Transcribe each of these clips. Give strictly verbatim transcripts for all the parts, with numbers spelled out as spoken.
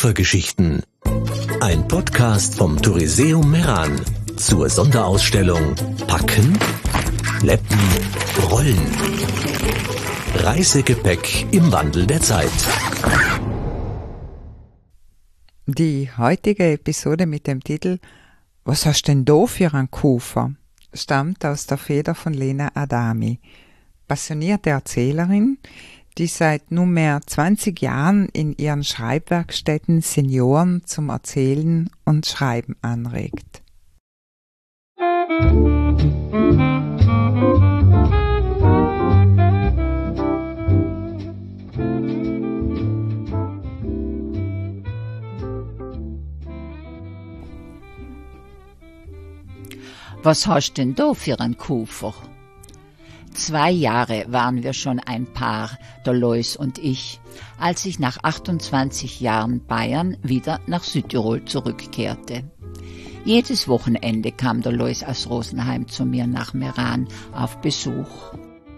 Kupfergeschichten. Ein Podcast vom Touriseum Meran zur Sonderausstellung Packen, Schleppen, Rollen. Reisegepäck im Wandel der Zeit. Die heutige Episode mit dem Titel »Was hast denn da für einen Koffer?« stammt aus der Feder von Lena Adami, passionierte Erzählerin, die seit nunmehr zwanzig Jahren in ihren Schreibwerkstätten Senioren zum Erzählen und Schreiben anregt. Was hast denn da für einen Koffer? Zwei Jahre waren wir schon ein Paar, der Lois und ich, als ich nach achtundzwanzig Jahren Bayern wieder nach Südtirol zurückkehrte. Jedes Wochenende kam der Lois aus Rosenheim zu mir nach Meran auf Besuch.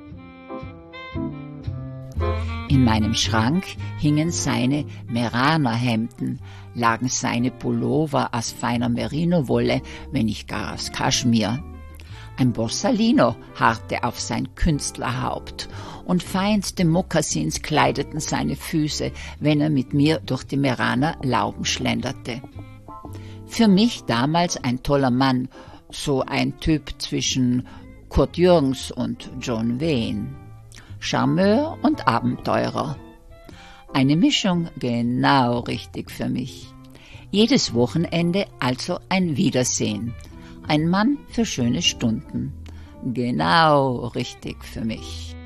In meinem Schrank hingen seine Meraner Hemden, lagen seine Pullover aus feiner Merino-Wolle, wenn nicht gar aus Kaschmir. Ein Borsalino harrte auf sein Künstlerhaupt und feinste Mokassins kleideten seine Füße, wenn er mit mir durch die Meraner Lauben schlenderte. Für mich damals ein toller Mann, so ein Typ zwischen Kurt Jürgens und John Wayne. Charmeur und Abenteurer. Eine Mischung genau richtig für mich. Jedes Wochenende also ein Wiedersehen. Ein Mann für schöne Stunden. Genau richtig für mich.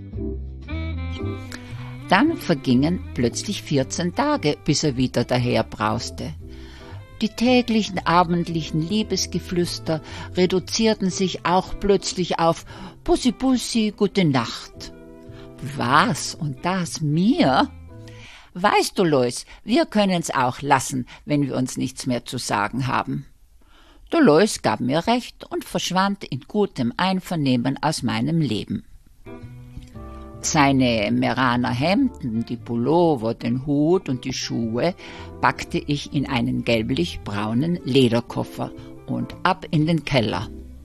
Dann vergingen plötzlich vierzehn Tage, bis er wieder daherbrauste. Die täglichen, abendlichen Liebesgeflüster reduzierten sich auch plötzlich auf Bussi Bussi, gute Nacht. Was? Und das mir? Weißt du, Lois, wir können's auch lassen, wenn wir uns nichts mehr zu sagen haben. Der Lois gab mir recht und verschwand in gutem Einvernehmen aus meinem Leben. Seine Meraner Hemden, die Pullover, den Hut und die Schuhe packte ich in einen gelblich-braunen Lederkoffer und ab in den Keller.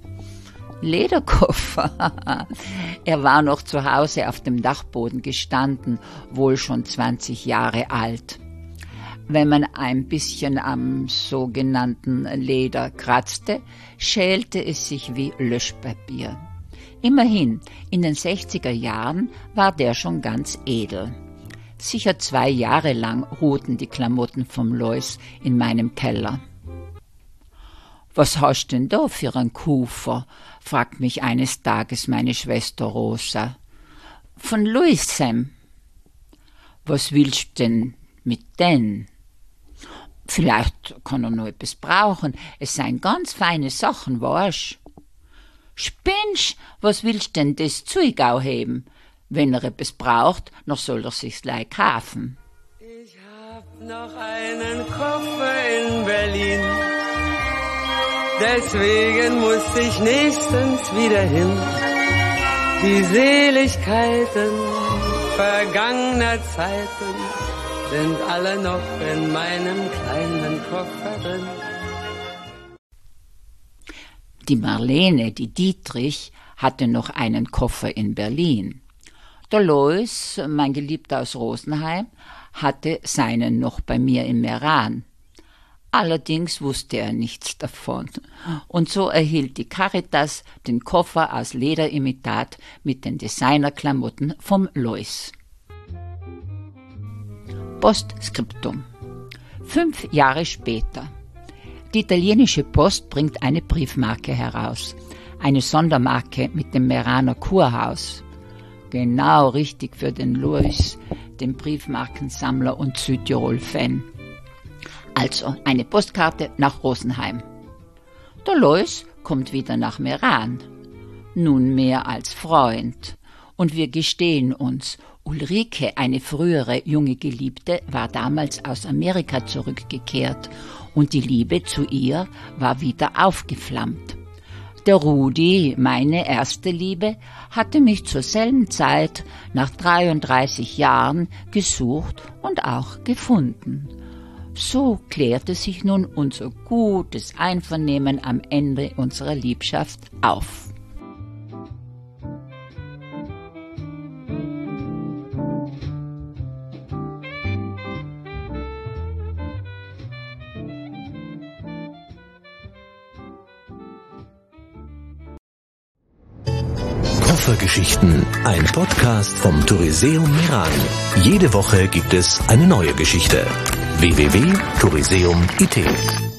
Lederkoffer. Er war noch zu Hause auf dem Dachboden gestanden, wohl schon zwanzig Jahre alt. Wenn man ein bisschen am sogenannten Leder kratzte, schälte es sich wie Löschpapier. Immerhin, in den sechziger Jahren war der schon ganz edel. Sicher zwei Jahre lang ruhten die Klamotten vom Lois in meinem Keller. »Was hast denn da für einen Koffer?« fragt mich eines Tages meine Schwester Rosa. »Von Louis Sam.« »Was willst denn mit denn?« »Vielleicht kann er noch etwas brauchen. Es seien ganz feine Sachen, weißt?« »Spinnst, was willst denn das Zeug auch heben? Wenn er etwas braucht, noch soll er sich's gleich kaufen.« Ich hab noch einen Koffer in Berlin. Deswegen muss ich nächstens wieder hin. Die Seligkeiten vergangener Zeiten sind alle noch in meinem kleinen Koffer drin. Die Marlene, die Dietrich, hatte noch einen Koffer in Berlin. Der Lois, mein Geliebter aus Rosenheim, hatte seinen noch bei mir in Meran. Allerdings wusste er nichts davon. Und so erhielt die Caritas den Koffer aus Lederimitat mit den Designerklamotten vom Lois. Postskriptum. Fünf Jahre später. Die italienische Post bringt eine Briefmarke heraus. Eine Sondermarke mit dem Meraner Kurhaus. Genau richtig für den Lois, den Briefmarkensammler und Südtirol-Fan. Also eine Postkarte nach Rosenheim. Der Lois kommt wieder nach Meran. Nunmehr als Freund. Und wir gestehen uns, Ulrike, eine frühere junge Geliebte, war damals aus Amerika zurückgekehrt und die Liebe zu ihr war wieder aufgeflammt. Der Rudi, meine erste Liebe, hatte mich zur selben Zeit nach dreiunddreißig Jahren gesucht und auch gefunden. So klärte sich nun unser gutes Einvernehmen am Ende unserer Liebschaft auf. Koffergeschichten, ein Podcast vom Touriseum Meran. Jede Woche gibt es eine neue Geschichte. w w w punkt touriseum punkt i t